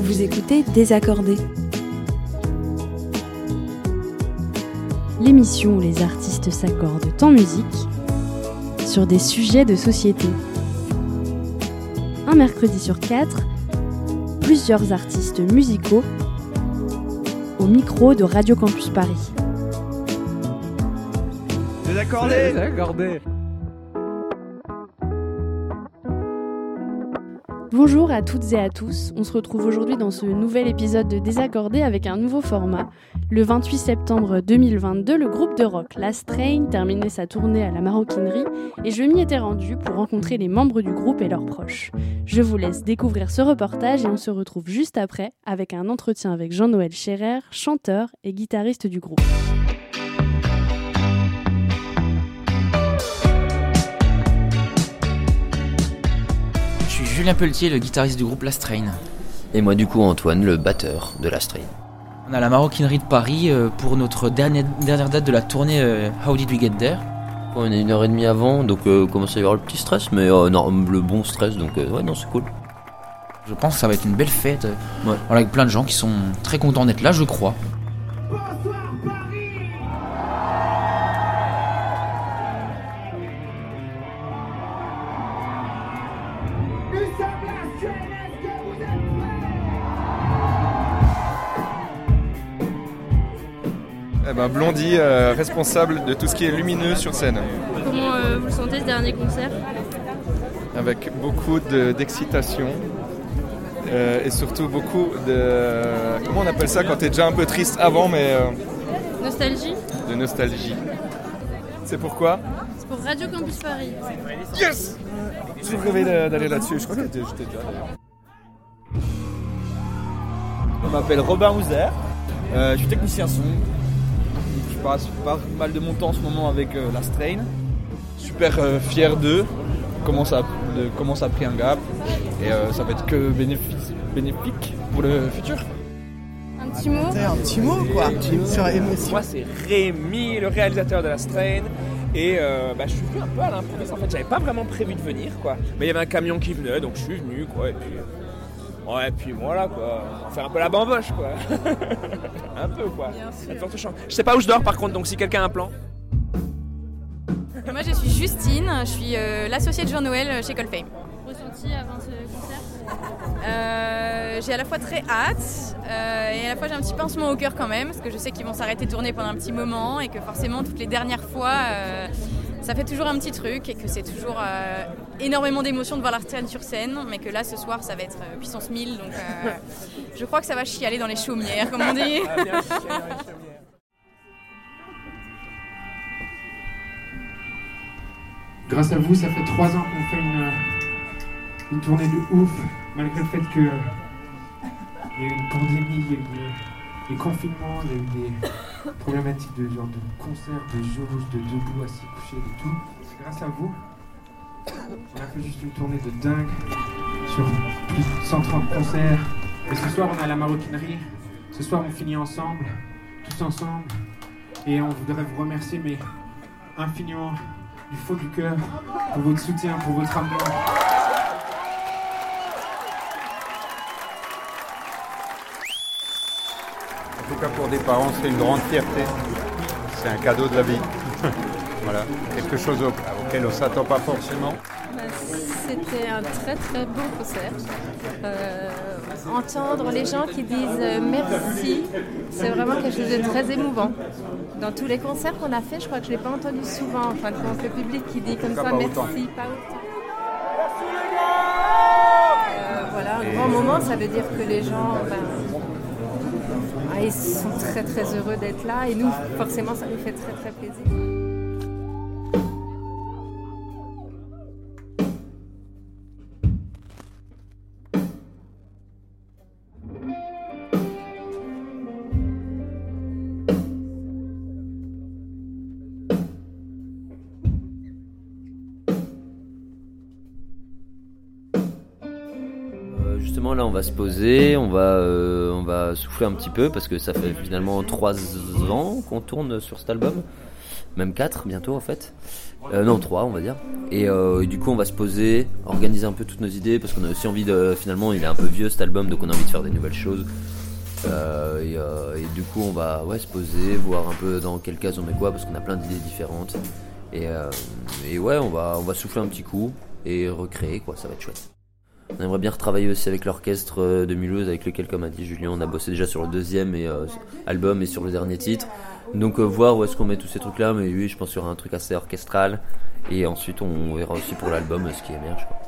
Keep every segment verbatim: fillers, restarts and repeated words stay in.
Vous écoutez Désaccordé, l'émission où les artistes s'accordent en musique sur des sujets de société. Un mercredi sur quatre, plusieurs artistes musicaux au micro de Radio Campus Paris. Désaccordé, Désaccordé. Bonjour à toutes et à tous, on se retrouve aujourd'hui dans ce nouvel épisode de Désaccordé avec un nouveau format. Le vingt-huit septembre deux mille vingt-deux, le groupe de rock Last Train terminait sa tournée à la Maroquinerie et je m'y étais rendue pour rencontrer les membres du groupe et leurs proches. Je vous laisse découvrir ce reportage et on se retrouve juste après avec un entretien avec Jean-Noël Scherer, chanteur et guitariste du groupe. Julien Pelletier, le guitariste du groupe Last Train. Et moi du coup Antoine, le batteur de Last Train. On est à la Maroquinerie de Paris pour notre dernière, dernière date de la tournée How Did We Get There. On est une heure et demie avant, donc euh, commence à y avoir le petit stress, mais euh, non, le bon stress, donc euh, ouais non c'est cool. Je pense que ça va être une belle fête, ouais. Voilà, avec plein de gens qui sont très contents d'être là, je crois. Eh ben, Blondie, euh, responsable de tout ce qui est lumineux sur scène. Comment euh, vous le sentez ce dernier concert ? Avec beaucoup de, d'excitation euh, et surtout beaucoup de... Comment on appelle ça quand t'es déjà un peu triste avant, mais... Euh, nostalgie ? De nostalgie. C'est pourquoi ? C'est pour Radio Campus Paris. Yes ! J'ai rêvé d'aller là-dessus, je crois que j'étais déjà d'ailleurs. Je m'appelle Robin Houser, euh, je suis technicien son. Je passe pas mal de mon temps en ce moment avec euh, Last Train. Super euh, fier d'eux, comment ça, de comment ça a pris un gap. Et euh, ça va être que bénéfice, bénéfique pour le futur. Un petit mot C'est un petit mot quoi, sur émotion. Moi c'est Rémi, le réalisateur de Last Train. Et euh, bah, je suis venu un peu à l'improviste en fait, j'avais pas vraiment prévu de venir quoi. Mais il y avait un camion qui venait donc je suis venu quoi. Et puis, ouais, et puis voilà quoi, on va faire un peu la bamboche quoi. Un peu quoi. Je sais pas où je dors par contre, donc si quelqu'un a un plan. Moi je suis Justine, je suis euh, l'associée de Jean-Noël chez Colfame. Ressenti avant ce concert ? euh, J'ai à la fois très hâte euh, et à la fois j'ai un petit pincement au cœur quand même, parce que je sais qu'ils vont s'arrêter de tourner pendant un petit moment et que forcément toutes les dernières fois euh, ça fait toujours un petit truc et que c'est toujours euh, énormément d'émotions de voir Last Train sur scène, mais que là ce soir ça va être euh, puissance mille, donc euh, je crois que ça va chialer dans les chaumières comme on dit. Grâce à vous, ça fait trois ans qu'on fait une, une tournée de ouf, malgré le fait qu'il y a eu une pandémie, il y a eu des, des confinements, il y a eu des problématiques de genre de concerts, de jauges, de debout, assis, couché, de tout. C'est grâce à vous. On a fait juste une tournée de dingue sur plus de cent trente concerts. Et ce soir, on est à la Maroquinerie. Ce soir, on finit ensemble, tous ensemble. Et on voudrait vous remercier, mais infiniment, du fond du cœur, pour votre soutien, pour votre amour. En tout cas pour des parents, c'est une grande fierté. C'est un cadeau de la vie. Voilà, quelque chose auquel on ne s'attend pas forcément. C'était un très très beau concert. Euh, entendre les gens qui disent merci, c'est vraiment quelque chose de très émouvant. Dans tous les concerts qu'on a fait, je crois que je ne l'ai pas entendu souvent. Enfin, quand le public qui dit comme ça, pas merci, autant. pas autant. Euh, voilà, un grand moment, ça veut dire que les gens, ben, ah, ils sont très très heureux d'être là et nous, forcément, ça nous fait très très plaisir. Justement là on va se poser, on va, euh, on va souffler un petit peu parce que ça fait finalement trois ans qu'on tourne sur cet album, même quatre bientôt en fait. Euh, non, trois, on va dire. Et euh, du coup, on va se poser, organiser un peu toutes nos idées, parce qu'on a aussi envie de. Finalement, il est un peu vieux cet album, donc on a envie de faire des nouvelles choses. Euh, et, euh, et du coup, on va ouais, se poser, voir un peu dans quelle case on met quoi, parce qu'on a plein d'idées différentes. Et, euh, et ouais, on va, on va souffler un petit coup et recréer, quoi. Ça va être chouette. On aimerait bien retravailler aussi avec l'orchestre de Mulhouse, avec lequel, comme a dit Julien, on a bossé déjà sur le deuxième et, euh, album et sur le dernier titre. Donc euh, voir où est-ce qu'on met tous ces trucs-là, mais oui, je pense qu'il y aura un truc assez orchestral. Et ensuite, on verra aussi pour l'album ce qui émerge, quoi.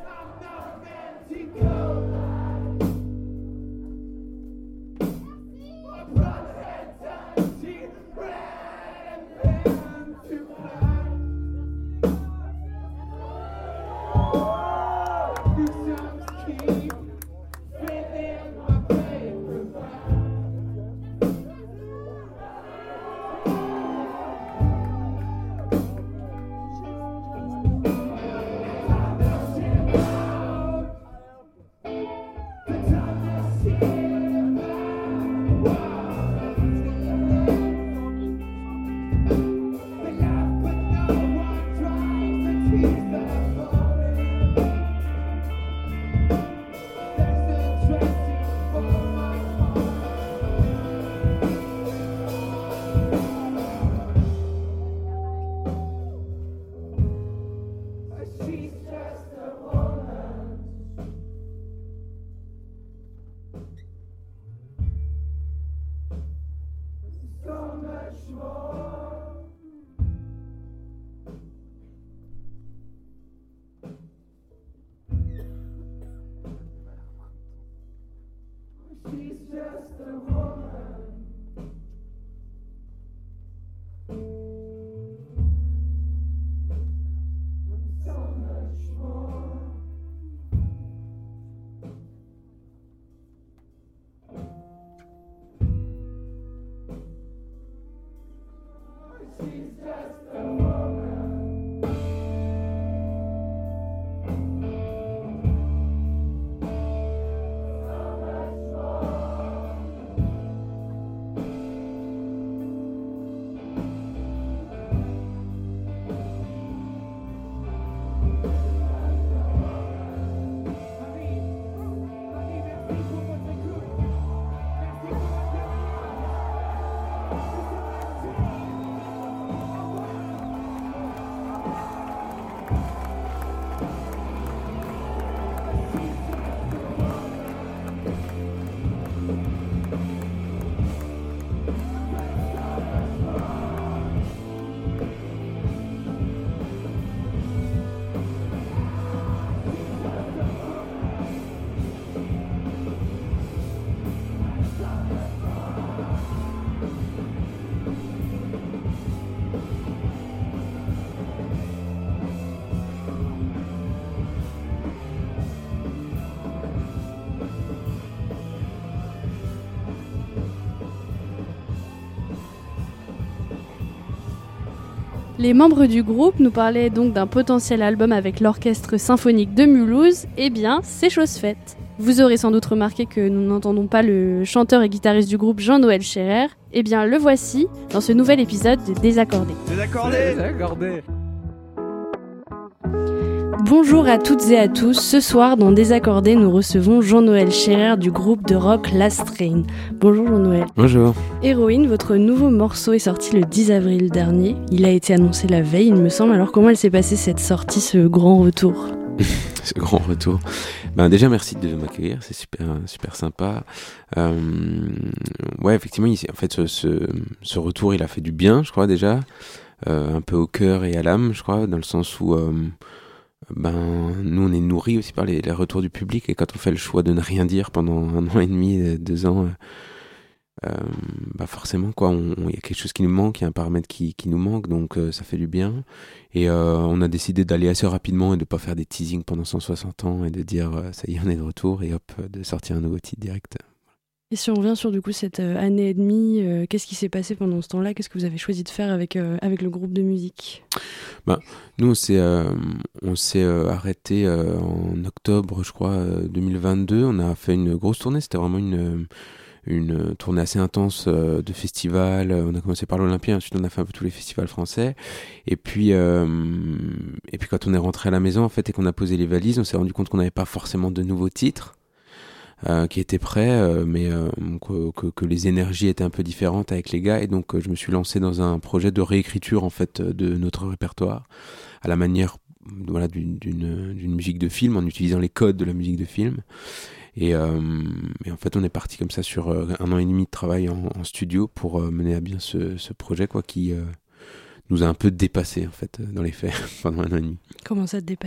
Les membres du groupe nous parlaient donc d'un potentiel album avec l'orchestre symphonique de Mulhouse. Eh bien, c'est chose faite. Vous aurez sans doute remarqué que nous n'entendons pas le chanteur et guitariste du groupe Jean-Noël Scherer. Eh bien, le voici dans ce nouvel épisode de Désaccordé. Désaccordé Désaccordé. Bonjour à toutes et à tous. Ce soir, dans Désaccordé, nous recevons Jean-Noël Scherer du groupe de rock Last Train. Bonjour Jean-Noël. Bonjour. Héroïne, votre nouveau morceau est sorti le dix avril dernier. Il a été annoncé la veille, il me semble. Alors comment elle s'est passée cette sortie, ce grand retour? Ce grand retour. Ben déjà merci de m'accueillir, c'est super super sympa. Euh, ouais effectivement, il, en fait ce, ce, ce retour il a fait du bien, je crois déjà, euh, un peu au cœur et à l'âme, je crois, dans le sens où euh, ben nous on est nourris aussi par les, les retours du public, et quand on fait le choix de ne rien dire pendant un an et demi, deux ans, euh, bah forcément quoi, il y a quelque chose qui nous manque, il y a un paramètre qui, qui nous manque, donc euh, ça fait du bien. Et euh, on a décidé d'aller assez rapidement et de pas faire des teasings pendant cent soixante ans et de dire euh, ça y est on est de retour, et hop, de sortir un nouveau titre direct. Et si on revient sur du coup cette euh, année et demie, euh, qu'est-ce qui s'est passé pendant ce temps-là? Qu'est-ce que vous avez choisi de faire avec, euh, avec le groupe de musique? Bah, nous on s'est, euh, on s'est euh, arrêté euh, en octobre je crois euh, deux mille vingt-deux. On a fait une grosse tournée, c'était vraiment une, une tournée assez intense euh, de festivals. On a commencé par l'Olympia, ensuite on a fait un peu tous les festivals français. Et puis, euh, et puis quand on est rentré à la maison en fait et qu'on a posé les valises, on s'est rendu compte qu'on n'avait pas forcément de nouveaux titres euh, qui étaient prêts, euh, mais euh, que, que, que les énergies étaient un peu différentes avec les gars. Et donc euh, je me suis lancé dans un projet de réécriture en fait de notre répertoire à la manière voilà d'une, d'une, d'une musique de film, en utilisant les codes de la musique de film. Et, euh, et en fait, on est parti comme ça sur euh, un an et demi de travail en, en studio pour euh, mener à bien ce, ce projet, quoi, qui euh, nous a un peu dépassé en fait dans les faits pendant un an et demi. Comment ça te dépassait ?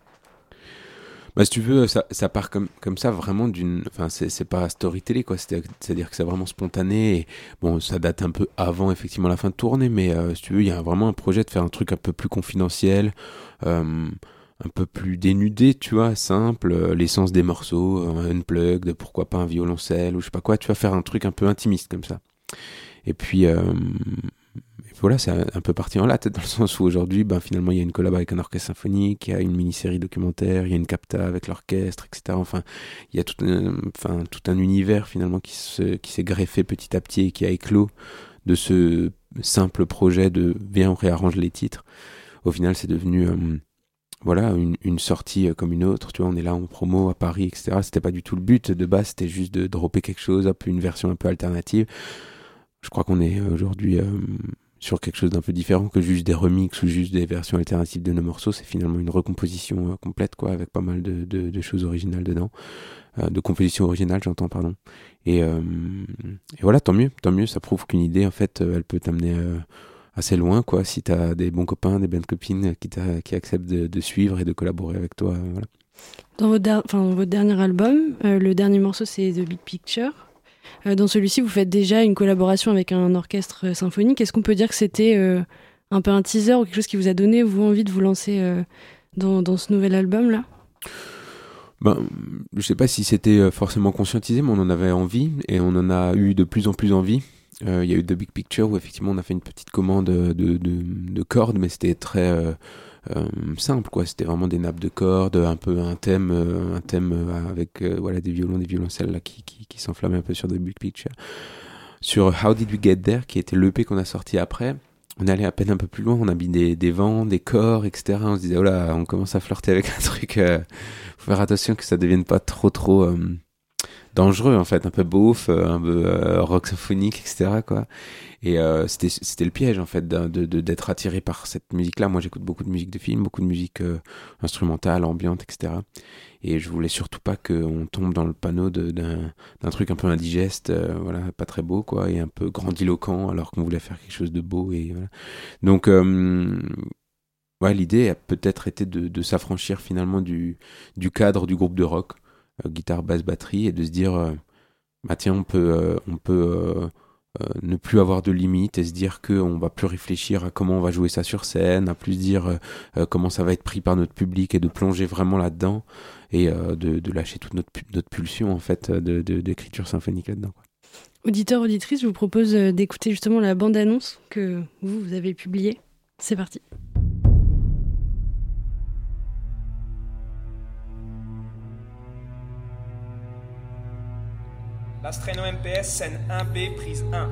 Bah, si tu veux, ça, ça part comme, comme ça vraiment d'une. Enfin, c'est, c'est pas storytelling, quoi. C'est, c'est-à-dire que c'est vraiment spontané. Et bon, ça date un peu avant effectivement la fin de tournée, mais euh, si tu veux, il y a vraiment un projet de faire un truc un peu plus confidentiel. Euh, un peu plus dénudé, tu vois, simple, euh, l'essence des morceaux, un unplugged, pourquoi pas un violoncelle ou je sais pas quoi, tu vas faire un truc un peu intimiste comme ça. Et puis, euh, et puis voilà, c'est un, un peu parti en latte dans le sens où aujourd'hui, ben, finalement, il y a une collab avec un orchestre symphonique, il y a une mini-série documentaire, il y a une capta avec l'orchestre, et cetera. Enfin, il y a tout un, enfin, tout un univers finalement qui, se, qui s'est greffé petit à petit et qui a éclos de ce simple projet de viens, on réarrange les titres. Au final, c'est devenu... Euh, voilà, une, une sortie comme une autre, tu vois, on est là en promo à Paris, et cetera. C'était pas du tout le but de base, c'était juste de dropper quelque chose, hop, une version un peu alternative. Je crois qu'on est aujourd'hui euh, sur quelque chose d'un peu différent que juste des remixes ou juste des versions alternatives de nos morceaux. C'est finalement une recomposition euh, complète, quoi, avec pas mal de, de, de choses originales dedans, euh, de compositions originales, j'entends, pardon. Et, euh, et voilà, tant mieux, tant mieux, ça prouve qu'une idée, en fait, euh, elle peut t'amener... Euh, assez loin, quoi, si t'as des bons copains, des bonnes copines qui, qui acceptent de, de suivre et de collaborer avec toi, euh, voilà. Dans votre, der- enfin, dans votre dernier album, euh, le dernier morceau c'est The Big Picture. Euh, dans celui-ci, vous faites déjà une collaboration avec un orchestre symphonique. Est-ce qu'on peut dire que c'était euh, un peu un teaser ou quelque chose qui vous a donné vous envie de vous lancer euh, dans, dans ce nouvel album-là ? Ben, je sais pas si c'était forcément conscientisé, mais on en avait envie et on en a eu de plus en plus envie. Il euh, y a eu The Big Picture où effectivement on a fait une petite commande de, de, de cordes, mais c'était très euh, euh, simple, quoi. C'était vraiment des nappes de cordes, un peu un thème, euh, un thème avec euh, voilà, des violons, des violoncelles là, qui, qui, qui s'enflammaient un peu sur The Big Picture. Sur How Did We Get There, qui était l'E P qu'on a sorti après, on est allé à peine un peu plus loin, on a mis des, des vents, des corps, et cetera. On se disait, oh là, on commence à flirter avec un truc, euh, faut faire attention que ça devienne pas trop trop... Euh, dangereux en fait, un peu beauf, un peu euh, rock symphonique, et cetera quoi. Et euh, c'était c'était le piège en fait de, de, de d'être attiré par cette musique-là. Moi, j'écoute beaucoup de musique de film, beaucoup de musique euh, instrumentale, ambiante, et cetera. Et je voulais surtout pas qu'on tombe dans le panneau de, d'un d'un truc un peu indigeste, euh, voilà, pas très beau quoi, et un peu grandiloquent alors qu'on voulait faire quelque chose de beau et voilà. Donc euh, ouais, l'idée a peut-être été de, de s'affranchir finalement du du cadre du groupe de rock. Euh, guitare, basse, batterie, et de se dire euh, bah tiens, on peut, euh, on peut euh, euh, ne plus avoir de limites et se dire qu'on va plus réfléchir à comment on va jouer ça sur scène, à plus dire euh, euh, comment ça va être pris par notre public et de plonger vraiment là-dedans et euh, de, de lâcher toute notre, notre pulsion en fait de, de, d'écriture symphonique là-dedans, quoi. Auditeur, auditrice, je vous propose d'écouter justement la bande-annonce que vous, vous avez publiée. C'est parti. L'Astrein O M P S, scène un B, prise un.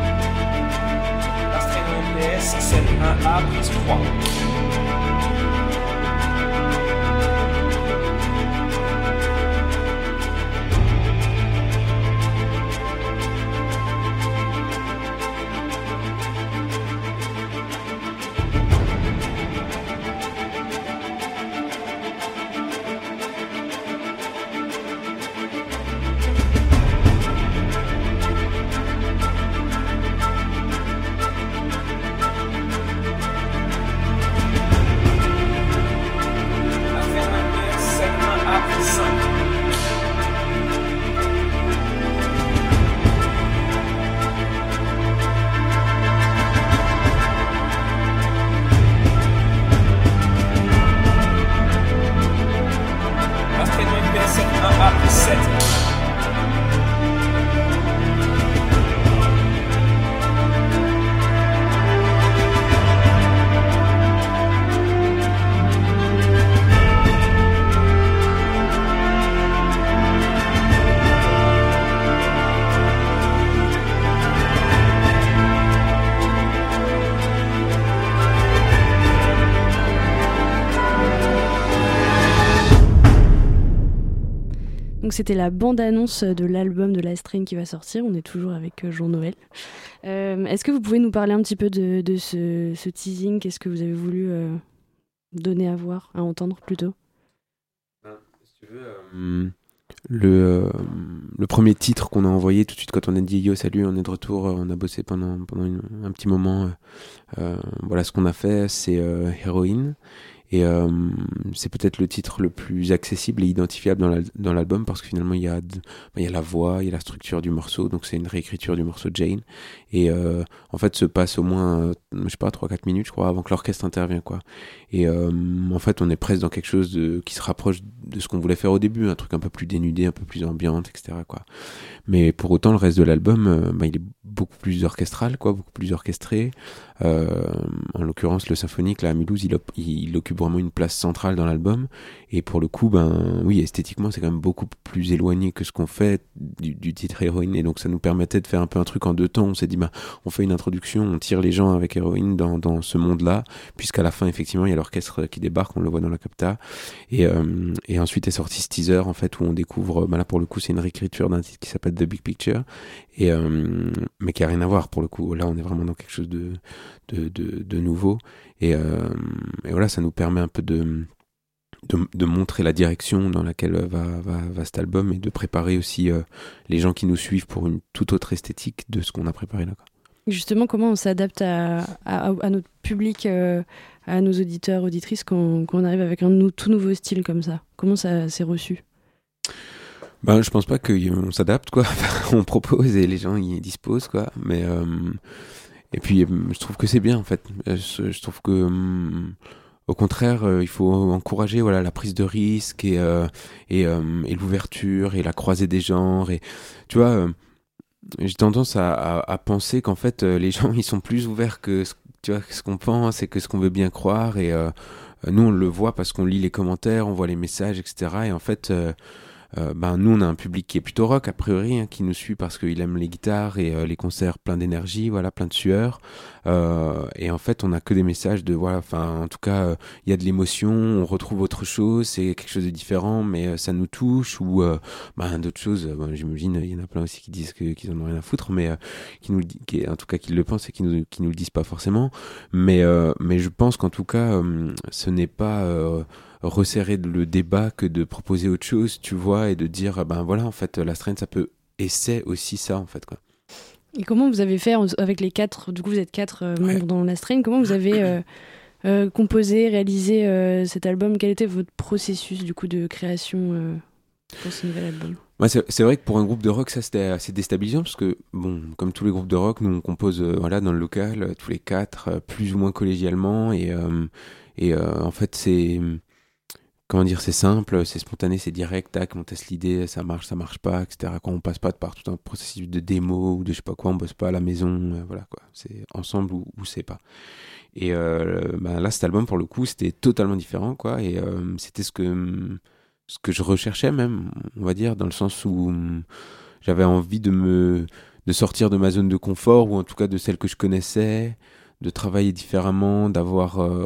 scène un A, prise trois. donc c'était la bande-annonce de l'album de Last Train qui va sortir. On est toujours avec euh, Jean-Noël. Euh, est-ce que vous pouvez nous parler un petit peu de, de ce, ce teasing? Qu'est-ce que vous avez voulu euh, donner à voir, à entendre plutôt? Si tu veux, euh, le, euh, le premier titre qu'on a envoyé tout de suite quand on a dit yo salut, on est de retour, on a bossé pendant, pendant une, un petit moment. Euh, voilà, ce qu'on a fait, c'est euh, Héroïne. Et euh, c'est peut-être le titre le plus accessible et identifiable dans, l'al- dans l'album parce que finalement il y a de, il y a la voix, il y a la structure du morceau, donc c'est une réécriture du morceau de Jane. Et euh, en fait se passe au moins, euh, je sais pas, trois quatre minutes je crois avant que l'orchestre intervienne quoi. Et euh, en fait on est presque dans quelque chose de, qui se rapproche de ce qu'on voulait faire au début, un truc un peu plus dénudé, un peu plus ambiante, et cetera quoi. Mais pour autant le reste de l'album, euh, bah, il est beaucoup plus orchestral quoi, beaucoup plus orchestré. Euh, en l'occurrence le symphonique là à Mulhouse il, op- il occupe vraiment une place centrale dans l'album et pour le coup ben oui esthétiquement c'est quand même beaucoup plus éloigné que ce qu'on fait du, du titre Héroïne et donc ça nous permettait de faire un peu un truc en deux temps. On s'est dit ben on fait une introduction, on tire les gens avec Héroïne dans, dans ce monde là puisqu'à la fin effectivement il y a l'orchestre qui débarque, on le voit dans la capta et, euh, et ensuite est sorti ce teaser en fait où on découvre, ben là pour le coup c'est une réécriture d'un titre qui s'appelle The Big Picture et, euh, mais qui a rien à voir pour le coup, là on est vraiment dans quelque chose de De, de, de nouveau et, euh, et voilà ça nous permet un peu de, de, de montrer la direction dans laquelle va, va, va cet album et de préparer aussi euh, les gens qui nous suivent pour une toute autre esthétique de ce qu'on a préparé là quoi. Justement, comment on s'adapte à, à, à notre public, euh, à nos auditeurs, auditrices quand, quand on arrive avec un nou- tout nouveau style comme ça? Comment ça s'est reçu? Ben, je pense pas qu'on s'adapte quoi. On propose et les gens y disposent quoi, mais euh, et puis, je trouve que c'est bien, en fait. Je, je trouve que, hum, au contraire, euh, il faut encourager voilà, la prise de risque et, euh, et, euh, et l'ouverture et la croisée des genres. Et, tu vois, euh, j'ai tendance à, à, à penser qu'en fait, euh, les gens, ils sont plus ouverts que ce, tu vois, que ce qu'on pense et que ce qu'on veut bien croire. Et euh, nous, on le voit parce qu'on lit les commentaires, on voit les messages, et cetera. Et en fait... Euh, Euh, ben nous on a un public qui est plutôt rock a priori hein, qui nous suit parce qu'il aime les guitares et euh, les concerts plein d'énergie, voilà, plein de sueur euh, et en fait on a que des messages de voilà, enfin en tout cas il euh, y a de l'émotion, on retrouve autre chose, c'est quelque chose de différent mais euh, ça nous touche ou euh, ben d'autres choses, euh, ben, j'imagine il y en a plein aussi qui disent que, qu'ils en ont rien à foutre mais euh, qui nous le, qui, en tout cas qui le pensent et qui nous, qui nous le disent pas forcément mais, euh, mais je pense qu'en tout cas euh, ce n'est pas euh, resserrer le débat que de proposer autre chose, tu vois, et de dire, ben voilà, en fait, Last Train, ça peut, et c'est aussi ça, en fait, quoi. Et comment vous avez fait avec les quatre, du coup vous êtes quatre euh, membres ouais. dans Last Train, comment vous avez euh, euh, composé, réalisé euh, cet album? Quel était votre processus, du coup, de création euh, pour ce nouvel album? Ouais, c'est, c'est vrai que pour un groupe de rock, ça c'était assez déstabilisant parce que, bon, comme tous les groupes de rock, nous on compose euh, voilà, dans le local, euh, tous les quatre, euh, plus ou moins collégialement, et, euh, et euh, en fait c'est... Comment dire, c'est simple, c'est spontané, c'est direct, tac, on teste l'idée, ça marche, ça marche pas, et cetera. Quand on passe pas par tout un processus de démo ou de je sais pas quoi, on bosse pas à la maison, euh, voilà quoi. C'est ensemble ou, ou c'est pas. Et euh, bah, là, cet album, pour le coup, c'était totalement différent, quoi. Et euh, c'était ce que, ce que je recherchais même, on va dire, dans le sens où j'avais envie de me, de sortir de ma zone de confort, ou en tout cas de celle que je connaissais, de travailler différemment, d'avoir... Euh,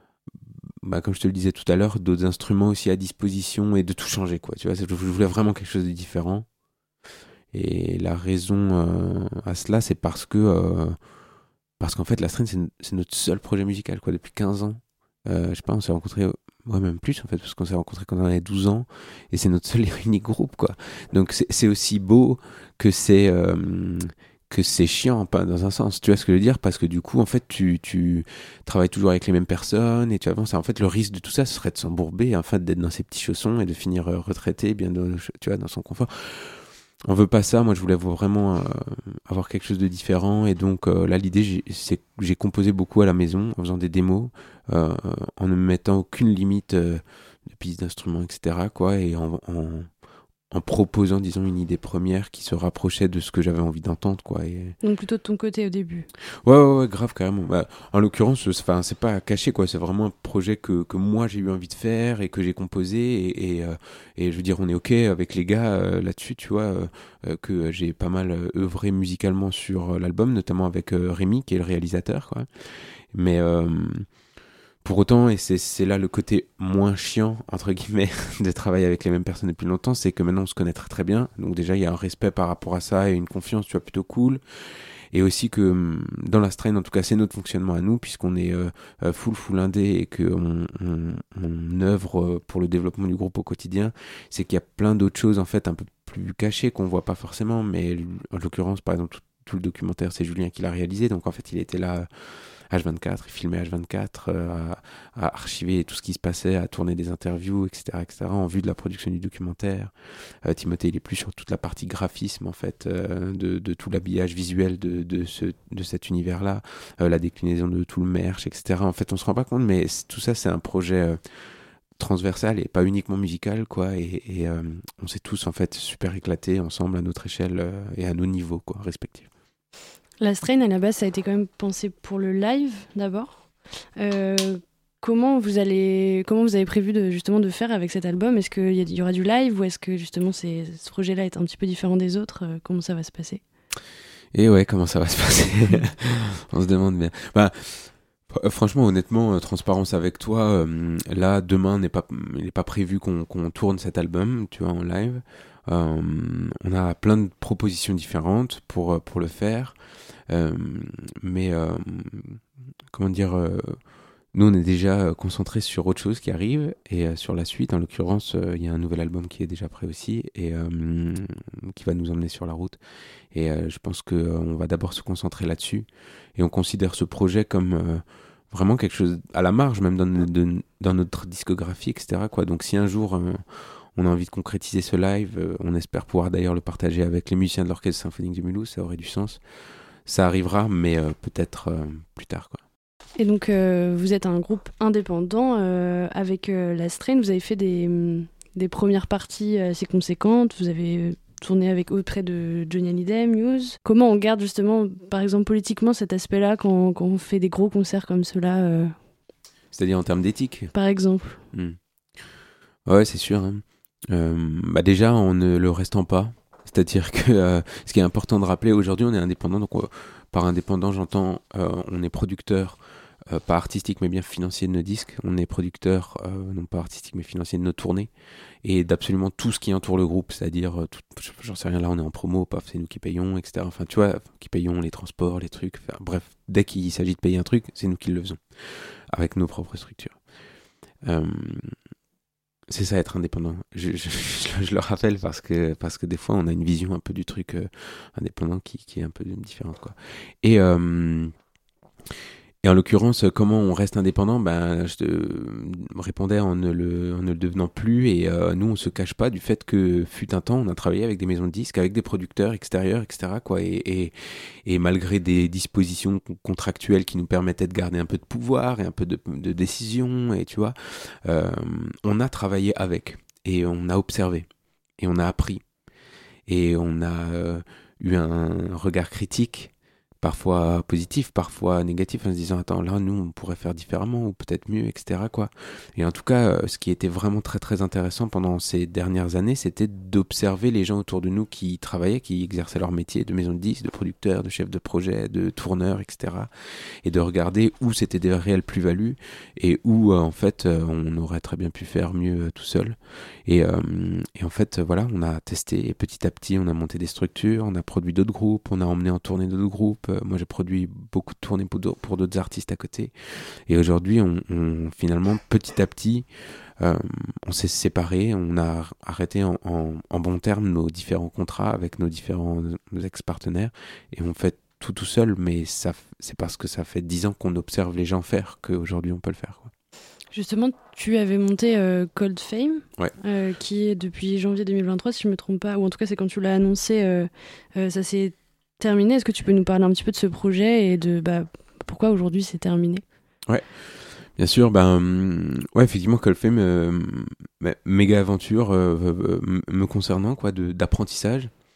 bah, comme je te le disais tout à l'heure, d'autres instruments aussi à disposition et de tout changer, quoi. Tu vois, je voulais vraiment quelque chose de différent. Et la raison euh, à cela, c'est parce que euh, parce qu'en fait, Last Train, c'est, c'est notre seul projet musical, quoi, depuis quinze ans. Euh, je sais pas, on s'est rencontrés, ouais, même plus en fait, parce qu'on s'est rencontrés quand on avait douze ans, et c'est notre seul et unique groupe, quoi. Donc c'est, c'est aussi beau que c'est euh, que c'est chiant, pas dans un sens, tu vois ce que je veux dire, parce que du coup en fait tu, tu travailles toujours avec les mêmes personnes et tu avances. En fait le risque de tout ça ce serait de s'embourber, en fait d'être dans ses petits chaussons et de finir euh, retraité bien dans, tu vois, dans son confort. On veut pas ça. Moi je voulais vraiment euh, avoir quelque chose de différent et donc euh, là l'idée j'ai, c'est que j'ai composé beaucoup à la maison en faisant des démos, euh, en ne mettant aucune limite euh, de pistes d'instruments, etc., quoi, et en, en en proposant, disons, une idée première qui se rapprochait de ce que j'avais envie d'entendre, quoi. Et... Donc plutôt de ton côté au début. Ouais, ouais, ouais, grave, carrément. Bah, en l'occurrence, enfin, c'est pas caché, quoi. C'est vraiment un projet que, que moi j'ai eu envie de faire et que j'ai composé. Et, et, euh, et je veux dire, on est ok avec les gars euh, là-dessus, tu vois, euh, que j'ai pas mal euh, œuvré musicalement sur euh, l'album, notamment avec euh, Rémi, qui est le réalisateur, quoi. Mais... Euh, pour autant, et c'est, c'est là le côté moins chiant, entre guillemets, de travailler avec les mêmes personnes depuis longtemps, c'est que maintenant on se connaît très très bien. Donc déjà, il y a un respect par rapport à ça et une confiance, tu vois, plutôt cool. Et aussi que dans la Strain, en tout cas, c'est notre fonctionnement à nous, puisqu'on est euh, full full indé et qu'on on, on œuvre pour le développement du groupe au quotidien. C'est qu'il y a plein d'autres choses, en fait, un peu plus cachées qu'on voit pas forcément. Mais en l'occurrence, par exemple, tout, tout le documentaire, c'est Julien qui l'a réalisé. Donc en fait, il était là H vingt-quatre, il filmait H vingt-quatre, euh, à, à archiver tout ce qui se passait, à tourner des interviews, et cetera, et cetera, en vue de la production du documentaire. Euh, Timothée, il est plus sur toute la partie graphisme, en fait, euh, de, de tout l'habillage visuel de, de, ce, de cet univers-là, euh, la déclinaison de tout le merch, et cetera. En fait, on se rend pas compte, mais tout ça, c'est un projet euh, transversal et pas uniquement musical, quoi. Et, et euh, on s'est tous, en fait, super éclatés ensemble à notre échelle euh, et à nos niveaux, quoi, respectifs. La Strain, à la base, ça a été quand même pensé pour le live, d'abord. Euh, comment, vous allez, comment vous avez prévu de, justement de faire avec cet album ? Est-ce qu'il y, y aura du live ou est-ce que justement c'est, ce projet-là est un petit peu différent des autres ? euh, Comment ça va se passer ? Et ouais, comment ça va se passer ? On se demande bien. Bah, franchement, honnêtement, euh, transparence avec toi, euh, là, demain, n'est pas, il n'est pas prévu qu'on, qu'on tourne cet album, tu vois, en live. Euh, on a plein de propositions différentes pour, pour le faire. Euh, mais euh, comment dire, euh, nous on est déjà concentrés sur autre chose qui arrive et euh, sur la suite. En l'occurrence, il euh, y a un nouvel album qui est déjà prêt aussi et euh, qui va nous emmener sur la route. Et euh, je pense que euh, on va d'abord se concentrer là-dessus et on considère ce projet comme euh, vraiment quelque chose à la marge, même dans, de, dans notre discographie, et cetera, quoi. Donc si un jour euh, on a envie de concrétiser ce live, euh, on espère pouvoir d'ailleurs le partager avec les musiciens de l'Orchestre Symphonique du Mulhouse, ça aurait du sens. Ça arrivera, mais euh, peut-être euh, plus tard, quoi. Et donc, euh, vous êtes un groupe indépendant euh, avec euh, la Strain. Vous avez fait des, des premières parties assez conséquentes. Vous avez tourné avec auprès de Johnny Hallyday, Muse. Comment on garde justement, par exemple, politiquement cet aspect-là quand, quand on fait des gros concerts comme ceux-là euh... C'est-à-dire en termes d'éthique ? Par exemple. Hmm. Ouais, c'est sûr. Hein. Euh, bah déjà, en ne le restant pas. C'est-à-dire que euh, ce qui est important de rappeler, aujourd'hui on est indépendant, donc on, par indépendant j'entends euh, on est producteur, euh, pas artistique mais bien financier de nos disques, on est producteur, euh, non pas artistique mais financier de nos tournées, et d'absolument tout ce qui entoure le groupe, c'est-à-dire, tout, j'en sais rien, là on est en promo, paf, c'est nous qui payons, et cetera. Enfin tu vois, qui payons les transports, les trucs, enfin, bref, dès qu'il s'agit de payer un truc, c'est nous qui le faisons, avec nos propres structures. Euh, C'est ça, être indépendant. Je, je, je, je le rappelle parce que, parce que des fois, on a une vision un peu du truc euh, indépendant qui, qui est un peu différente, quoi. Et, euh, et en l'occurrence, comment on reste indépendant ? Ben, je te répondais en ne le, en ne le devenant plus. Et euh, nous, on se cache pas du fait que, fut un temps, on a travaillé avec des maisons de disques, avec des producteurs extérieurs, et cetera, quoi. Et, et, et malgré des dispositions contractuelles qui nous permettaient de garder un peu de pouvoir et un peu de, de décision, et tu vois, euh, on a travaillé avec et on a observé et on a appris et on a euh, eu un regard critique, parfois positif, parfois négatif, en se disant attends, là nous on pourrait faire différemment ou peut-être mieux, et cetera, quoi. Et en tout cas, euh, ce qui était vraiment très très intéressant pendant ces dernières années, c'était d'observer les gens autour de nous qui travaillaient, qui exerçaient leur métier de maison de disques, de producteurs, de chefs de projet, de tourneurs, et cetera. Et de regarder où c'était des réelles plus-values et où euh, en fait euh, on aurait très bien pu faire mieux euh, tout seul. Et, euh, et en fait, euh, voilà, on a testé et petit à petit on a monté des structures, on a produit d'autres groupes, on a emmené en tournée d'autres groupes. Moi, j'ai produit beaucoup de tournées pour d'autres, pour d'autres artistes à côté. Et aujourd'hui, on, on finalement, petit à petit, euh, on s'est séparés. On a arrêté en, en, en bon terme nos différents contrats avec nos différents nos ex-partenaires. Et on fait tout tout seul. Mais ça, c'est parce que ça fait dix ans qu'on observe les gens faire qu'aujourd'hui, on peut le faire, quoi. Justement, tu avais monté euh, Cold Fame, ouais. euh, qui est depuis janvier deux mille vingt-trois, si je ne me trompe pas. Ou en tout cas, c'est quand tu l'as annoncé, euh, euh, ça s'est terminé. Est-ce que tu peux nous parler un petit peu de ce projet et de bah, pourquoi aujourd'hui c'est terminé ? Ouais, bien sûr. Ben, ouais, effectivement, Cold Fame, euh, méga aventure euh, euh, me concernant, quoi, de, d'apprentissage.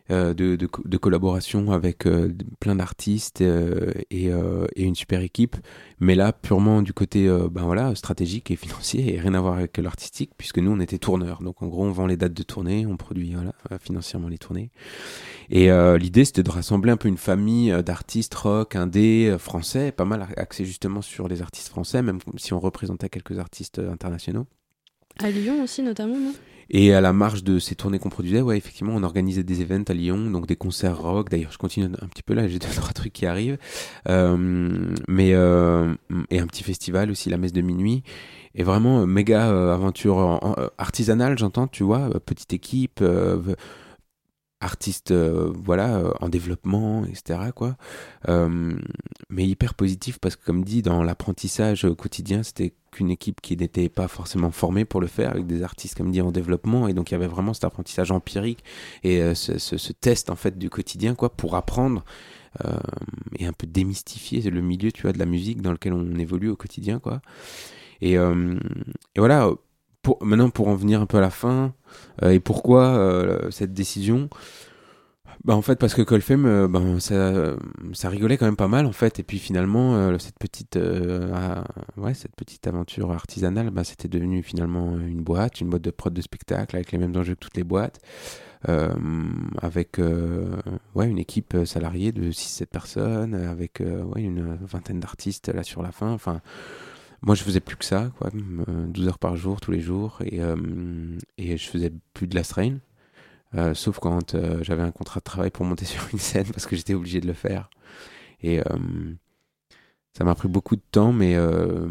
euh, de, de, de collaboration avec euh, plein d'artistes euh, et, euh, et une super équipe, mais là purement du côté euh, ben voilà, stratégique et financier et rien à voir avec l'artistique, puisque nous on était tourneurs, donc en gros on vend les dates de tournée, on produit voilà, financièrement les tournées, et euh, l'idée c'était de rassembler un peu une famille d'artistes rock, indé, français, pas mal axé justement sur les artistes français, même si on représentait quelques artistes internationaux. À Lyon aussi notamment, non ? Et à la marge de ces tournées qu'on produisait, ouais, effectivement, on organisait des events à Lyon, donc des concerts rock. D'ailleurs, je continue un petit peu là, j'ai deux, trois trucs qui arrivent. Euh, mais, euh, et un petit festival aussi, la messe de minuit. Et vraiment, méga euh, aventure euh, artisanale, j'entends, tu vois, euh, petite équipe, euh, artistes, euh, voilà, euh, en développement, et cetera, quoi. Euh, mais hyper positif parce que, comme dit, dans l'apprentissage quotidien, c'était qu'une équipe qui n'était pas forcément formée pour le faire, avec des artistes, comme dit, en développement, et donc il y avait vraiment cet apprentissage empirique et euh, ce, ce, ce test en fait du quotidien, quoi, pour apprendre euh, et un peu démystifier le milieu, tu vois, de la musique dans lequel on évolue au quotidien, quoi. Et, euh, et voilà. Pour, maintenant, pour en venir un peu à la fin, euh, et pourquoi euh, cette décision ? Bah en fait, parce que Colfem, euh, ben ça, ça rigolait quand même pas mal en fait, et puis finalement euh, cette petite, euh, ah, ouais, cette petite aventure artisanale, bah, c'était devenu finalement une boîte, une boîte de prod de spectacle avec les mêmes enjeux que toutes les boîtes, euh, avec euh, ouais une équipe salariée de six sept personnes, avec euh, ouais une vingtaine d'artistes là sur la fin, enfin. Moi, je faisais plus que ça, quoi, douze heures par jour, tous les jours, et, euh, et je faisais plus de la strain, euh, sauf quand euh, j'avais un contrat de travail pour monter sur une scène, parce que j'étais obligé de le faire. Et euh, ça m'a pris beaucoup de temps, mais, euh,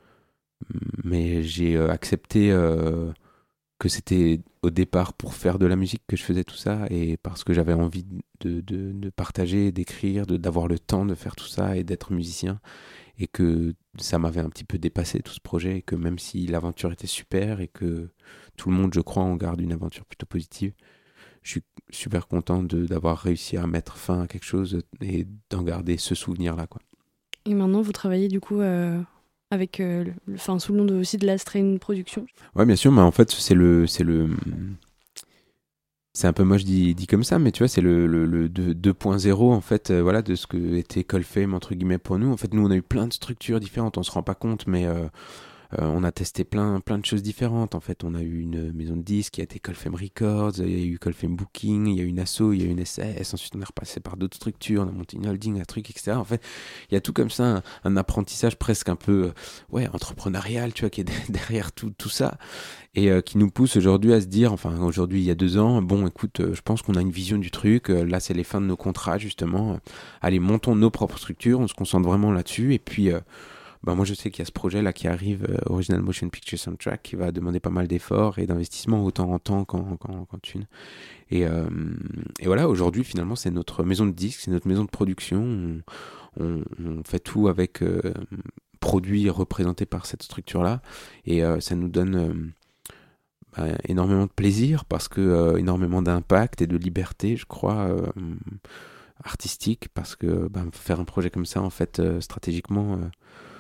mais j'ai accepté euh, que c'était au départ pour faire de la musique que je faisais tout ça, et parce que j'avais envie de, de, de partager, d'écrire, de, d'avoir le temps de faire tout ça et d'être musicien. Et que ça m'avait un petit peu dépassé tout ce projet, et que même si l'aventure était super et que tout le monde, je crois, en garde une aventure plutôt positive, je suis super content de, d'avoir réussi à mettre fin à quelque chose et d'en garder ce souvenir-là, quoi. Et maintenant, vous travaillez du coup euh, avec, euh, le, enfin, sous le nom de, aussi de la Strain Production. Ouais, bien sûr, mais en fait, c'est le... C'est le C'est un peu moche dit, dit comme ça, mais tu vois, c'est le, le, le deux point zéro en fait, euh, voilà, de ce que était Colfem entre guillemets pour nous. En fait, nous, on a eu plein de structures différentes, on se rend pas compte, mais euh, euh, on a testé plein, plein de choses différentes. En fait, on a eu une maison de disques qui a été Colfem Records, il y a eu Colfem Booking, il y a eu une asso, il y a eu une S A S. Ensuite, on est repassé par d'autres structures, on a monté une holding, un truc, et cetera. En fait, il y a tout comme ça, un, un apprentissage presque un peu, ouais, entrepreneurial, tu vois, qui est derrière tout, tout ça. Et euh, qui nous pousse aujourd'hui à se dire, enfin aujourd'hui il y a deux ans, bon écoute, euh, je pense qu'on a une vision du truc, euh, là c'est les fins de nos contrats justement, euh, allez montons nos propres structures, on se concentre vraiment là-dessus, et puis euh, bah, moi je sais qu'il y a ce projet là qui arrive, euh, Original Motion Picture Soundtrack, qui va demander pas mal d'efforts et d'investissement, autant en temps qu'en, qu'en, qu'en thune. Et, euh, et voilà, aujourd'hui finalement c'est notre maison de disques, c'est notre maison de production, on, on, on fait tout avec euh, produits représentés par cette structure là, et euh, ça nous donne... Euh, Bah, énormément de plaisir parce que euh, énormément d'impact et de liberté, je crois, euh, artistique, parce que bah, faire un projet comme ça en fait euh, stratégiquement euh,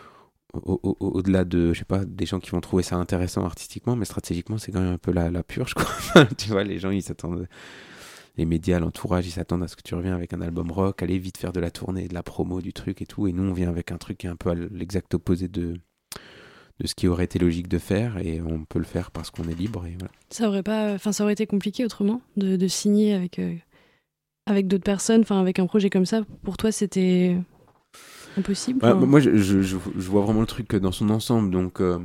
au, au, au-delà de, je sais pas, des gens qui vont trouver ça intéressant artistiquement, mais stratégiquement c'est quand même un peu la, la purge, quoi. Tu vois, les gens ils s'attendent, les médias, l'entourage, ils s'attendent à ce que tu reviens avec un album rock, aller vite faire de la tournée, de la promo du truc et tout, et nous on vient avec un truc qui est un peu à l'exact opposé de de ce qui aurait été logique de faire, et on peut le faire parce qu'on est libre, et voilà. Ça aurait pas, enfin ça aurait été compliqué autrement de, de signer avec euh, avec d'autres personnes, enfin avec un projet comme ça. Pour toi, c'était impossible. Ouais, moi, je, je, je vois vraiment le truc dans son ensemble, donc euh,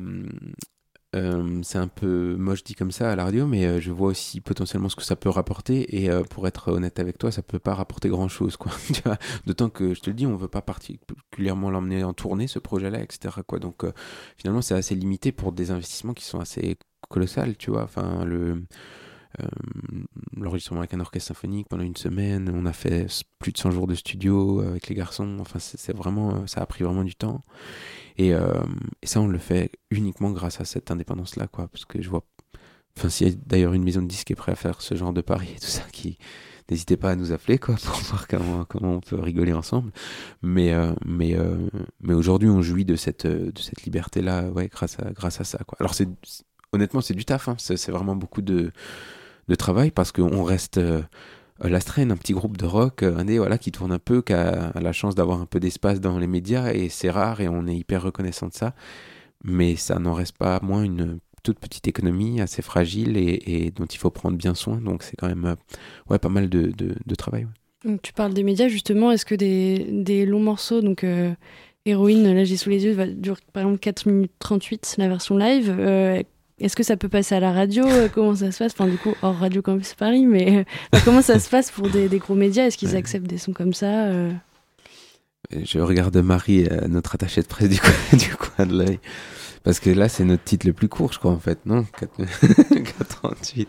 euh, c'est un peu moche dit comme ça à la radio, mais euh, je vois aussi potentiellement ce que ça peut rapporter, et euh, pour être honnête avec toi, ça peut pas rapporter grand chose, quoi. Tu vois, d'autant que je te le dis, on veut pas particulièrement l'emmener en tournée, ce projet-là, et cetera, quoi. Donc euh, finalement, c'est assez limité pour des investissements qui sont assez colossales, tu vois. Enfin, le euh, l'enregistrement avec un orchestre symphonique pendant une semaine, on a fait plus de cent jours de studio avec les garçons. Enfin, c'est, c'est vraiment, ça a pris vraiment du temps. Et, euh, et ça, on le fait uniquement grâce à cette indépendance-là, quoi. Parce que je vois... Enfin, s'il y a d'ailleurs une maison de disques qui est prête à faire ce genre de pari et tout ça, qui... n'hésitez pas à nous appeler, quoi, pour voir comment, comment on peut rigoler ensemble. Mais, euh, mais, euh, mais aujourd'hui, on jouit de cette, de cette liberté-là, ouais, grâce à, grâce à ça, quoi. Alors, c'est, honnêtement, c'est du taf, hein. C'est, c'est vraiment beaucoup de, de travail, parce qu'on reste... Euh, euh, La Strain, un petit groupe de rock euh, indé, voilà, qui tourne un peu, qui a, a la chance d'avoir un peu d'espace dans les médias, et c'est rare, et on est hyper reconnaissant de ça. Mais ça n'en reste pas moins une toute petite économie assez fragile et, et dont il faut prendre bien soin. Donc c'est quand même euh, ouais, pas mal de, de, de travail. Ouais. Donc, tu parles des médias, justement. Est-ce que des, des longs morceaux, donc euh, Héroïne, là j'ai sous les yeux, va durer par exemple quatre minutes trente-huit, la version live. Euh, est-ce que ça peut passer à la radio? Comment ça se passe? Enfin, du coup, hors Radio Campus Paris, mais euh, comment ça se passe pour des, des gros médias? Est-ce qu'ils ouais. acceptent des sons comme ça euh... Je regarde Marie, euh, notre attachée de presse du coin, du coin de l'œil. Parce que là, c'est notre titre le plus court, je crois, en fait, non? quatre trente-huit.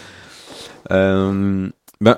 Euh, ben,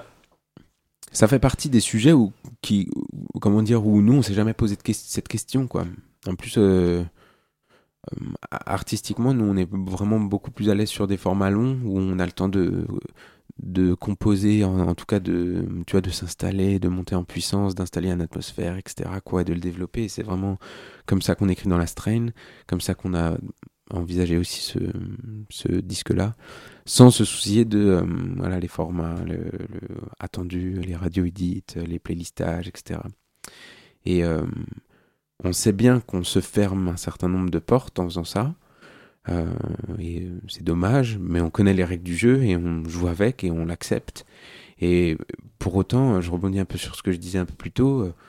ça fait partie des sujets où, qui, où, comment dire, où nous, on s'est jamais posé de que- cette question, quoi. En plus, euh, euh, artistiquement, nous, on est vraiment beaucoup plus à l'aise sur des formats longs, où on a le temps de... de composer, en, en tout cas de, tu vois, de s'installer, de monter en puissance, d'installer une atmosphère, et cetera, quoi, et de le développer. Et c'est vraiment comme ça qu'on écrit dans La Strain, comme ça qu'on a envisagé aussi ce, ce disque-là, sans se soucier de euh, voilà, les formats le, le attendus, les radio-edits, les playlistages, et cetera. Et euh, on sait bien qu'on se ferme un certain nombre de portes en faisant ça. Euh, et c'est dommage, mais on connaît les règles du jeu et on joue avec et on l'accepte. Et pour autant, je rebondis un peu sur ce que je disais un peu plus tôt, euh,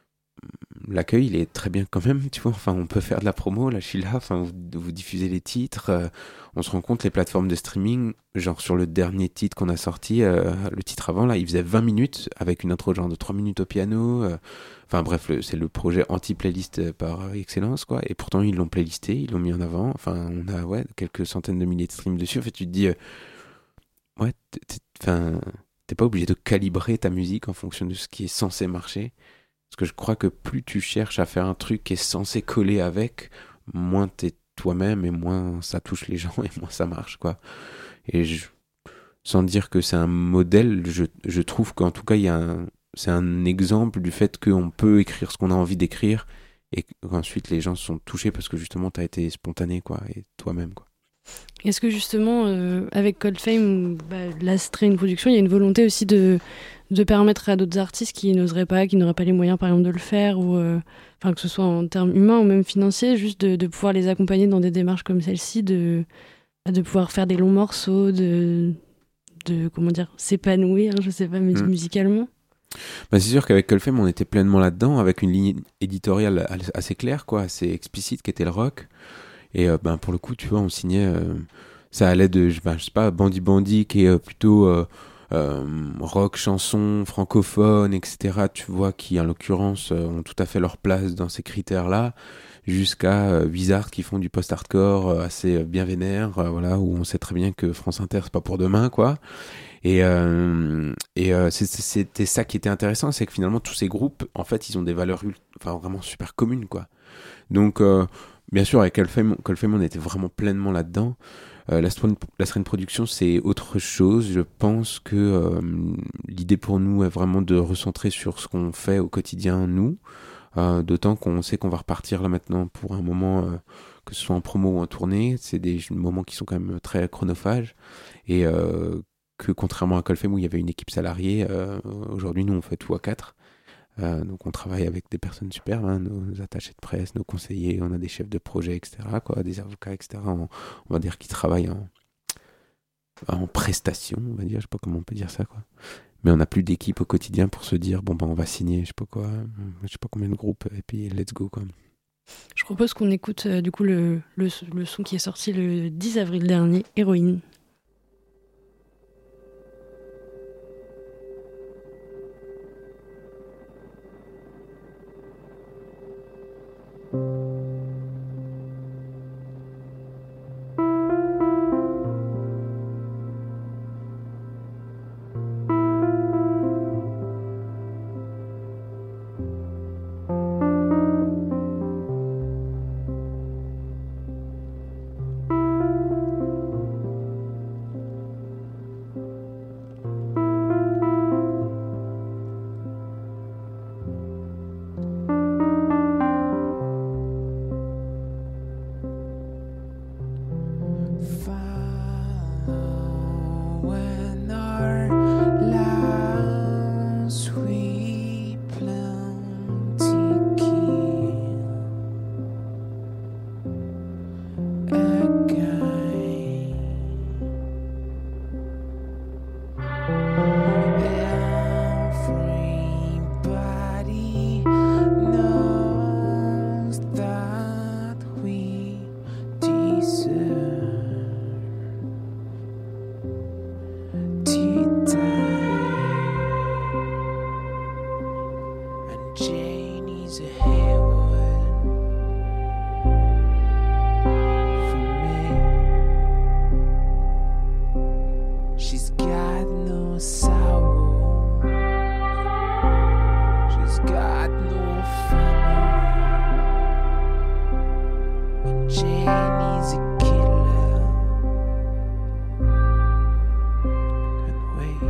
l'accueil il est très bien quand même, tu vois. Enfin, on peut faire de la promo, là je suis là, enfin, vous, vous diffusez les titres, euh, on se rend compte les plateformes de streaming, genre sur le dernier titre qu'on a sorti, euh, le titre avant là, il faisait vingt minutes avec une intro genre de trois minutes au piano. Euh, Enfin bref, le, c'est le projet anti-playlist par excellence, quoi. Et pourtant, ils l'ont playlisté, ils l'ont mis en avant. Enfin, on a ouais, quelques centaines de milliers de streams dessus. En fait, tu te dis, euh, ouais, t'es, t'es, t'es pas obligé de calibrer ta musique en fonction de ce qui est censé marcher. Parce que je crois que plus tu cherches à faire un truc qui est censé coller avec, moins t'es toi-même et moins ça touche les gens et moins ça marche, quoi. Et je, sans dire que c'est un modèle, je, je trouve qu'en tout cas, il y a un... c'est un exemple du fait qu'on peut écrire ce qu'on a envie d'écrire et qu'ensuite les gens sont touchés parce que justement t'as été spontané, quoi, et toi-même, quoi. Est-ce que justement euh, avec Cold Fame, bah, La Strain Production, il y a une volonté aussi de, de permettre à d'autres artistes qui n'oseraient pas, qui n'auraient pas les moyens par exemple de le faire, ou euh, enfin que ce soit en termes humains ou même financiers, juste de, de pouvoir les accompagner dans des démarches comme celle-ci, de, de pouvoir faire des longs morceaux, de, de comment dire, s'épanouir, je sais pas, mais mmh. musicalement? Bah c'est sûr qu'avec Cold Fame, on était pleinement là-dedans, avec une ligne éditoriale assez claire, quoi, assez explicite, qui était le rock. Et euh, ben, pour le coup, tu vois, on signait... Euh, ça allait de, ben, je sais pas, Bandit Bandit, qui est euh, plutôt euh, euh, rock, chanson, francophone, et cetera, tu vois, qui, en l'occurrence, euh, ont tout à fait leur place dans ces critères-là, jusqu'à euh, Wizard, qui font du post-hardcore euh, assez bien vénère, euh, voilà, où on sait très bien que France Inter, c'est pas pour demain, quoi. Et, euh, et euh, c'était ça qui était intéressant, c'est que finalement tous ces groupes, en fait, ils ont des valeurs enfin, vraiment super communes, quoi. Donc, euh, bien sûr, avec Cold Fame, Cold Fame, on était vraiment pleinement là-dedans. Euh, la Strain, la Strain Production, c'est autre chose. Je pense que euh, l'idée pour nous est vraiment de recentrer sur ce qu'on fait au quotidien, nous. Euh, d'autant qu'on sait qu'on va repartir là maintenant pour un moment, euh, que ce soit en promo ou en tournée. C'est des moments qui sont quand même très chronophages. Et euh, que contrairement à Cold Fame où il y avait une équipe salariée, euh, aujourd'hui nous on fait tout à quatre. Euh, donc on travaille avec des personnes super, hein, nos attachés de presse, nos conseillers, on a des chefs de projet, et cetera, quoi, des avocats, et cetera. On, on va dire qu'ils travaillent en, en prestation, on va dire, je sais pas comment on peut dire ça, quoi. Mais on n'a plus d'équipe au quotidien pour se dire bon ben on va signer, je sais pas quoi, je sais pas combien de groupes et puis let's go, quoi. Je propose qu'on écoute euh, du coup le, le, le son qui est sorti le dix avril dernier, Héroïne. Jane is a killer. And wait,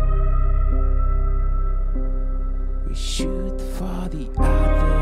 we shoot for the other.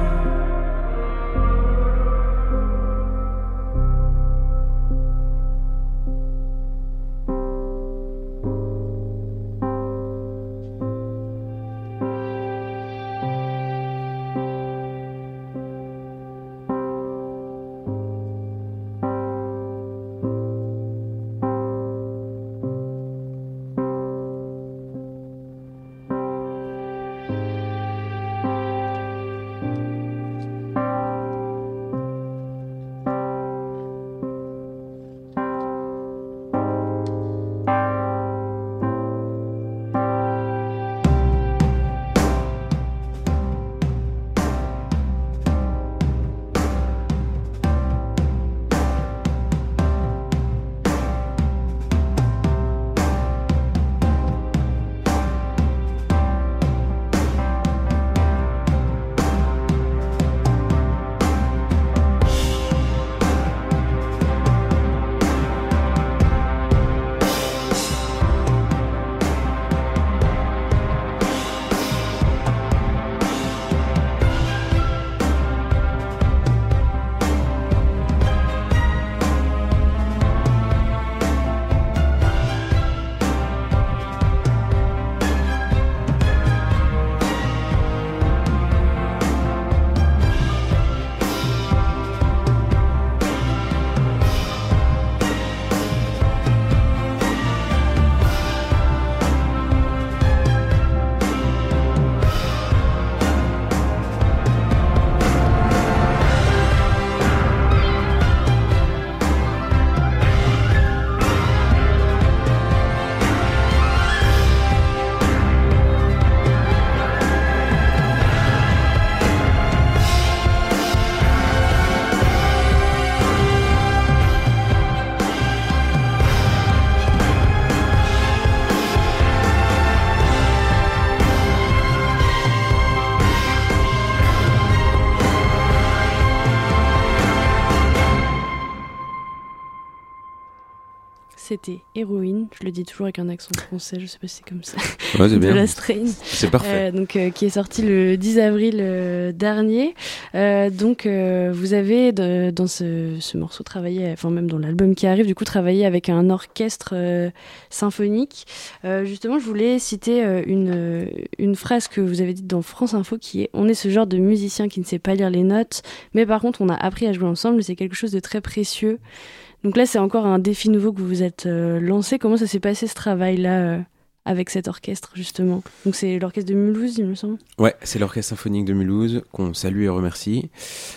C'était Héroïne, je le dis toujours avec un accent français, je sais pas si c'est comme ça, ouais, c'est de bien. La Strain. C'est parfait. Euh, donc, euh, qui est sorti le dix avril euh, dernier. Euh, donc euh, vous avez de, dans ce, ce morceau travaillé, enfin même dans l'album qui arrive, du coup travaillé avec un orchestre euh, symphonique. Euh, justement, je voulais citer euh, une, une phrase que vous avez dite dans France Info qui est « On est ce genre de musicien qui ne sait pas lire les notes, mais par contre on a appris à jouer ensemble, c'est quelque chose de très précieux ». Donc là, c'est encore un défi nouveau que vous vous êtes euh, lancé. Comment ça s'est passé ce travail-là euh, avec cet orchestre, justement ? Donc c'est l'orchestre de Mulhouse, il me semble ? Ouais, c'est l'orchestre symphonique de Mulhouse qu'on salue et remercie.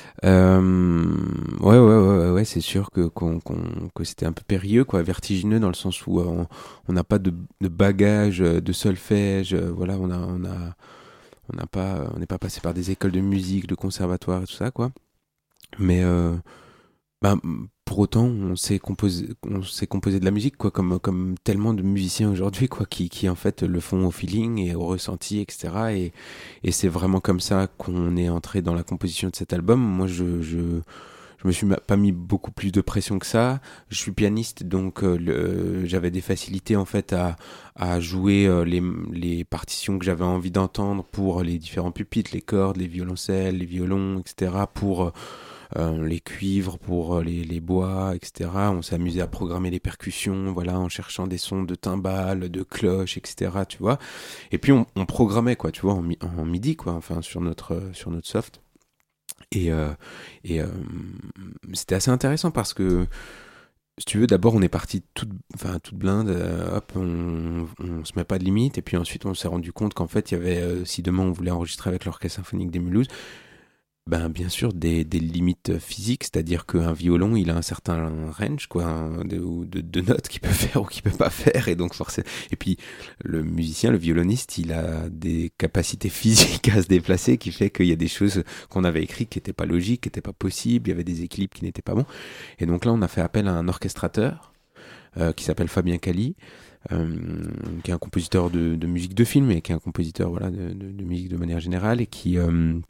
Euh, ouais, ouais, ouais, ouais, ouais, c'est sûr que, qu'on, qu'on, que c'était un peu périlleux, quoi, vertigineux dans le sens où euh, on n'a pas de, de bagage, de solfège, euh, voilà, on a, on a, on n'a pas, on n'est pas passé par des écoles de musique, de conservatoire et tout ça, quoi. Mais euh, ben, pour autant, on sait composer, on sait composer de la musique, quoi, comme, comme tellement de musiciens aujourd'hui, quoi, qui, qui en fait le font au feeling et au ressenti, et cetera. Et, et c'est vraiment comme ça qu'on est entré dans la composition de cet album. Moi, je, je, je me suis pas mis beaucoup plus de pression que ça. Je suis pianiste, donc euh, le, j'avais des facilités en fait à, à jouer euh, les, les partitions que j'avais envie d'entendre pour les différents pupitres, les cordes, les violoncelles, les violons, et cetera. Pour euh, Euh, les cuivres, pour les, les bois, et cetera. On s'est amusé à programmer les percussions, voilà, en cherchant des sons de timbales, de cloches, et cetera. Tu vois. Et puis on, on programmait, quoi, tu vois, en, en MIDI, quoi, enfin sur notre sur notre soft. Et euh, et euh, c'était assez intéressant parce que, si tu veux, d'abord on est parti toute, enfin toute blinde, euh, hop, on, on se met pas de limite. Et puis ensuite on s'est rendu compte qu'en fait il y avait, euh, si demain on voulait enregistrer avec l'orchestre symphonique des Mulhouse, ben bien sûr des, des limites physiques, c'est-à-dire qu'un violon il a un certain range, quoi, un, de, de, de notes qu'il peut faire ou qu'il peut pas faire, et donc forcément, et puis le musicien, le violoniste, il a des capacités physiques à se déplacer qui fait qu'il y a des choses qu'on avait écrites qui n'étaient pas logiques, qui n'étaient pas possibles, il y avait des équilibres qui n'étaient pas bons, et donc là on a fait appel à un orchestrateur euh, qui s'appelle Fabien Cali, euh, qui est un compositeur de, de musique de film et qui est un compositeur, voilà, de, de, de musique de manière générale, et qui euh,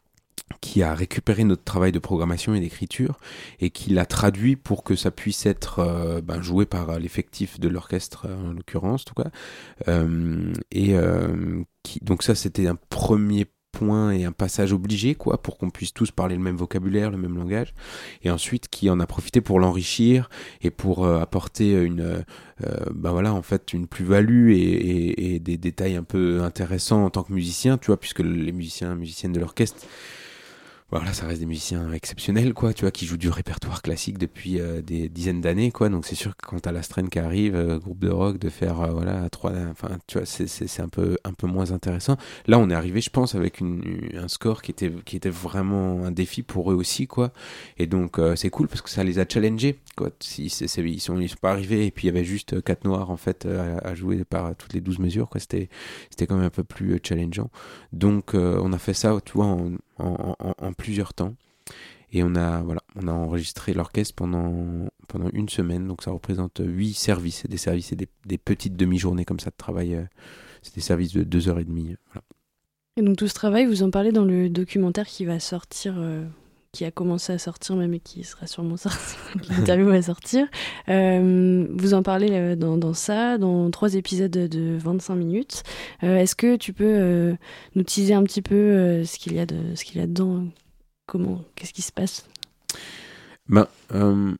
qui a récupéré notre travail de programmation et d'écriture et qui l'a traduit pour que ça puisse être euh, ben, joué par l'effectif de l'orchestre en l'occurrence, en tout cas. Euh, et euh, qui, donc ça, c'était un premier point et un passage obligé, quoi, pour qu'on puisse tous parler le même vocabulaire, le même langage. Et ensuite, qui en a profité pour l'enrichir et pour euh, apporter une, euh, ben voilà, en fait, une plus-value et, et, et des détails un peu intéressants en tant que musicien, tu vois, puisque les musiciens, musiciennes de l'orchestre, voilà, ça reste des musiciens exceptionnels, quoi, tu vois, qui jouent du répertoire classique depuis euh, des dizaines d'années, quoi. Donc c'est sûr que quand t'as la Strain qui arrive, euh, groupe de rock, de faire, euh, voilà, trois, enfin, tu vois, c'est, c'est, c'est un peu, un peu moins intéressant. Là, on est arrivé, je pense, avec une, un score qui était, qui était vraiment un défi pour eux aussi, quoi. Et donc euh, c'est cool parce que ça les a challengés, quoi. Si, c'est, c'est, ils sont, ils sont pas arrivés et puis il y avait juste quatre noirs en fait à, à jouer par toutes les douze mesures, quoi. C'était, c'était quand même un peu plus challengeant. Donc euh, on a fait ça, tu vois, en En, en, en plusieurs temps et on a voilà on a enregistré l'orchestre pendant pendant une semaine, donc ça représente huit services, des services et des, des petites demi-journées comme ça de travail, c'est des services de deux heures et demie, voilà. Et donc tout ce travail, vous en parlez dans le documentaire qui va sortir, euh, qui a commencé à sortir même et qui sera sûrement sorti, l'interview va sortir. Euh, vous en parlez euh, dans, dans ça, dans trois épisodes de vingt-cinq minutes. Euh, est-ce que tu peux euh, nous teaser un petit peu euh, ce qu'il y a de, ce qu'il y a dedans, comment, qu'est-ce qui se passe? Ben, euh,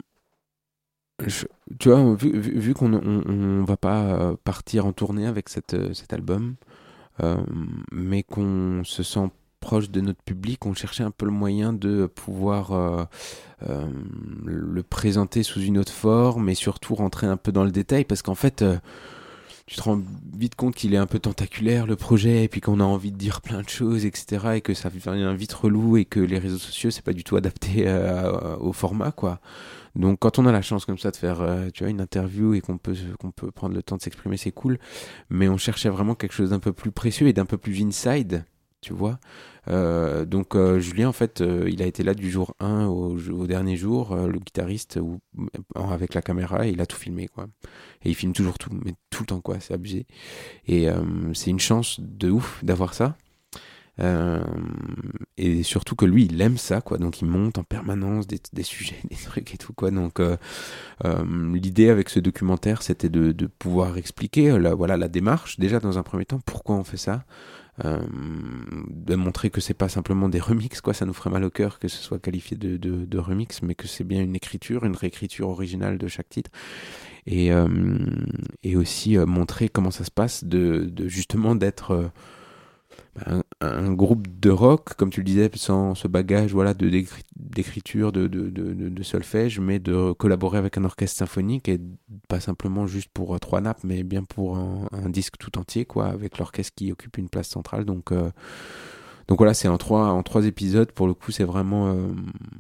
je, tu vois, vu, vu, vu qu'on on, on va pas partir en tournée avec cette, cet album, euh, mais qu'on se sent proche de notre public, on cherchait un peu le moyen de pouvoir euh, euh, le présenter sous une autre forme et surtout rentrer un peu dans le détail, parce qu'en fait euh, tu te rends vite compte qu'il est un peu tentaculaire le projet, et puis qu'on a envie de dire plein de choses, etc., et que ça devient vite relou et que les réseaux sociaux c'est pas du tout adapté euh, au format, quoi. Donc quand on a la chance comme ça de faire euh, tu vois, une interview et qu'on peut, qu'on peut prendre le temps de s'exprimer, c'est cool, mais on cherchait vraiment quelque chose d'un peu plus précieux et d'un peu plus inside, tu vois. Euh, donc euh, Julien en fait euh, il a été là du jour un au, au dernier jour, euh, le guitariste où, avec la caméra, et il a tout filmé, quoi. Et il filme toujours tout, mais tout le temps, quoi, c'est abusé. Et euh, c'est une chance de ouf d'avoir ça. Euh, et surtout que lui il aime ça, quoi, donc il monte en permanence des, des sujets, des trucs et tout, quoi. Donc euh, euh, l'idée avec ce documentaire c'était de, de pouvoir expliquer la, voilà, la démarche, déjà dans un premier temps, pourquoi on fait ça. Euh, de montrer que c'est pas simplement des remixes, quoi, ça nous ferait mal au cœur que ce soit qualifié de, de, de remix, mais que c'est bien une écriture, une réécriture originale de chaque titre, et, euh, et aussi euh, montrer comment ça se passe de, de justement d'être euh, un, un groupe de rock, comme tu le disais, sans ce bagage, voilà, de, d'écriture, de, de, de, de solfège, mais de collaborer avec un orchestre symphonique, et pas simplement juste pour euh, trois nappes, mais bien pour un, un disque tout entier, quoi, avec l'orchestre qui occupe une place centrale. Donc, euh, donc voilà, c'est en trois, en trois épisodes. Pour le coup, c'est vraiment... Euh,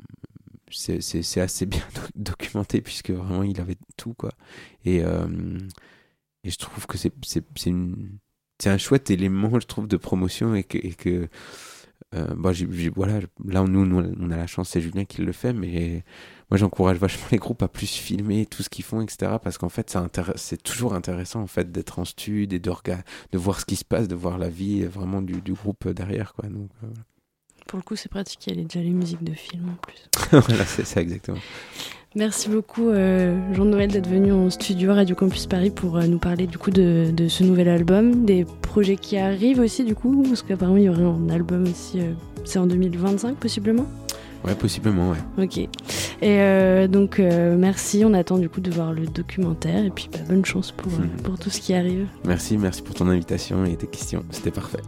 c'est, c'est, c'est assez bien documenté, puisque vraiment, il avait tout, quoi. Et, euh, et je trouve que c'est, c'est, c'est une... c'est un chouette élément, je trouve, de promotion, et que, et que euh, bon, j'ai, j'ai, voilà, là nous, nous on a la chance, c'est Julien qui le fait, mais moi j'encourage vachement les groupes à plus filmer tout ce qu'ils font, et cetera, parce qu'en fait ça intéresse, c'est toujours intéressant en fait d'être en studio et de, rega- de voir ce qui se passe, de voir la vie vraiment du, du groupe derrière, quoi. Donc, euh, voilà. Pour le coup c'est pratique, il y a déjà les musiques de film en plus. Voilà, c'est ça exactement. Merci beaucoup euh, Jean-Noël d'être venu en studio Radio Campus Paris pour euh, nous parler du coup de, de ce nouvel album, des projets qui arrivent aussi du coup, parce qu'apparemment il y aurait un album aussi, euh, c'est en deux mille vingt-cinq possiblement. Ouais, possiblement, ouais. Ok. Et euh, donc euh, merci, on attend du coup de voir le documentaire, et puis bah, bonne chance pour, mmh. euh, pour tout ce qui arrive. Merci, merci pour ton invitation et tes questions, c'était parfait.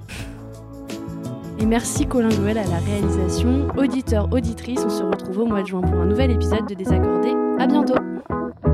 Et merci Colin Joël à la réalisation. Auditeurs, auditrices, on se retrouve au mois de juin pour un nouvel épisode de Désaccordé. À bientôt.